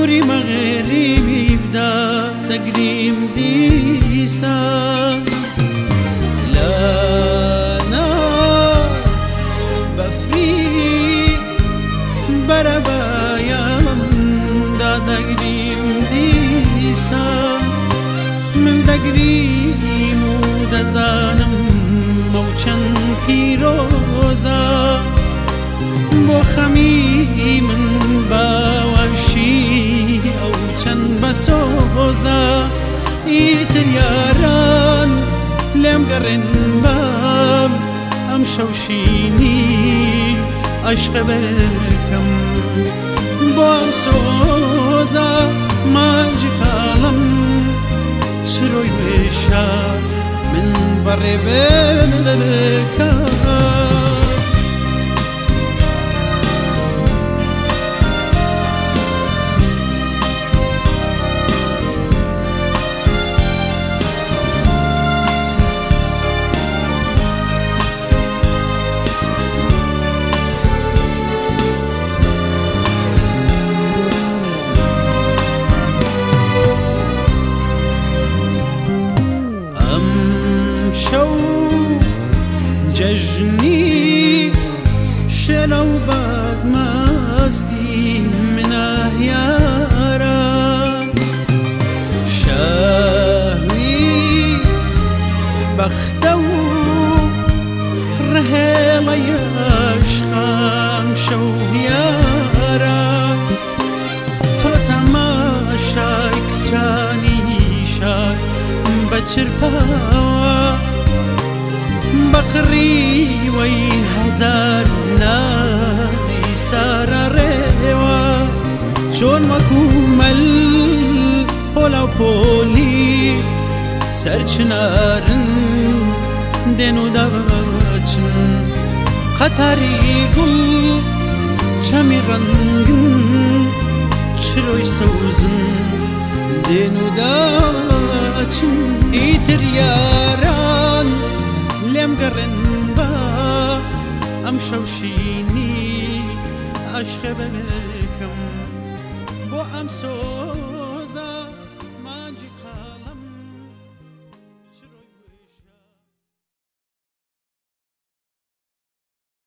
نوری مغربی بدا دگریم دیسان لانا بفری بربایم دا دگریم دیسان من دگریم و دزانم موچن پیروزا بو خمی من باوشی او چند بسوزا ایتر یاران لم گرن بام ام شوشینی عشق بکم بو ام سوزا ماجی خالم چروی بشا من بری بکم ججنی شلو باد مستی منه یارا شاهی بختو رهل عشقم شو یارا تو تماشای کچانی شای بچرپا بقري وي هزار نازي سارا ريوا چون مكومل پولا پولی سرچنارن دنو داچن قطاری گل چمی رنگن چروی سوزن دنو داچن ایتر یاران لم گرن با ام شوشینی عشق بکم با ام سو